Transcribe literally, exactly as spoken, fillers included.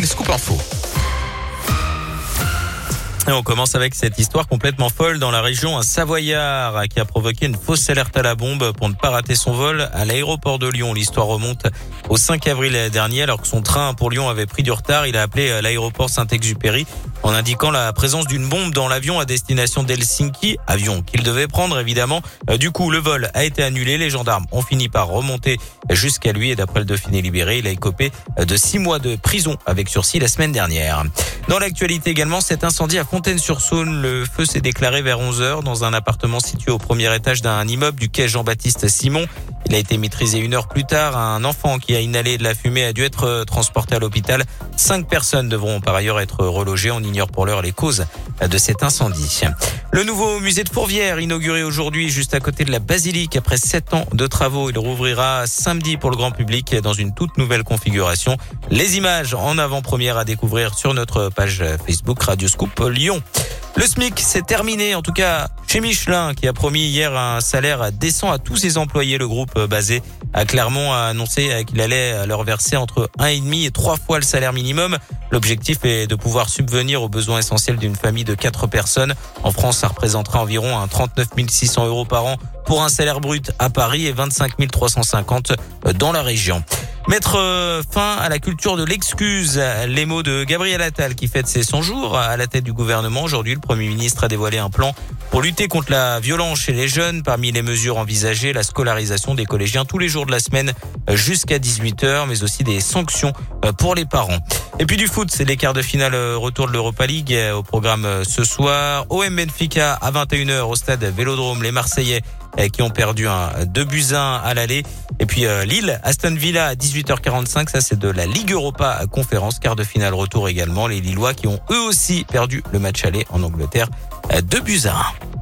le scoop info. Et on commence avec cette histoire complètement folle dans la région. Un Savoyard qui a provoqué une fausse alerte à la bombe pour ne pas rater son vol à l'aéroport de Lyon. L'histoire remonte au cinq avril dernier alors que son train pour Lyon avait pris du retard. Il a appelé l'aéroport Saint-Exupéry en indiquant la présence d'une bombe dans l'avion à destination d'Helsinki, avion qu'il devait prendre évidemment. Du coup, le vol a été annulé. Les gendarmes ont fini par remonter jusqu'à lui et d'après le Dauphiné libéré, il a écopé de six mois de prison avec sursis la semaine dernière. Dans l'actualité également, cet incendie à Fontaine-sur-Saône, le feu s'est déclaré vers onze heures dans un appartement situé au premier étage d'un immeuble du quai Jean-Baptiste Simon. Il a été maîtrisé une heure plus tard. Un enfant qui a inhalé de la fumée a dû être transporté à l'hôpital. Cinq personnes devront par ailleurs être relogées. On ignore pour l'heure les causes de cet incendie. Le nouveau musée de Fourvière, inauguré aujourd'hui juste à côté de la basilique après sept ans de travaux. Il rouvrira samedi pour le grand public dans une toute nouvelle configuration. Les images en avant-première à découvrir sur notre page Facebook Radio Scoop Lyon. Le SMIC, c'est terminé, en tout cas chez Michelin, qui a promis hier un salaire décent à tous ses employés. Le groupe basé à Clermont a annoncé qu'il allait leur verser entre un virgule cinq et trois fois le salaire minimum. L'objectif est de pouvoir subvenir aux besoins essentiels d'une famille de quatre personnes. En France, ça représentera environ un trente-neuf mille six cents euros par an pour un salaire brut à Paris et vingt-cinq mille trois cent cinquante dans la région. Mettre fin à la culture de l'excuse, les mots de Gabriel Attal qui fête ses cent jours à la tête du gouvernement. Aujourd'hui, le Premier ministre a dévoilé un plan pour lutter contre la violence chez les jeunes. Parmi les mesures envisagées, la scolarisation des collégiens tous les jours de la semaine jusqu'à dix-huit heures, mais aussi des sanctions pour les parents. Et puis du foot, c'est les quarts de finale retour de l'Europa League au programme ce soir. O M Benfica à vingt et une heures au stade Vélodrome. Les Marseillais qui ont perdu un deux buts à un à l'aller. Et puis euh, Lille, Aston Villa à dix-huit heures quarante-cinq, ça c'est de la Ligue Europa Conférence, quart de finale retour également. Les Lillois qui ont eux aussi perdu le match aller en Angleterre, deux buts à un.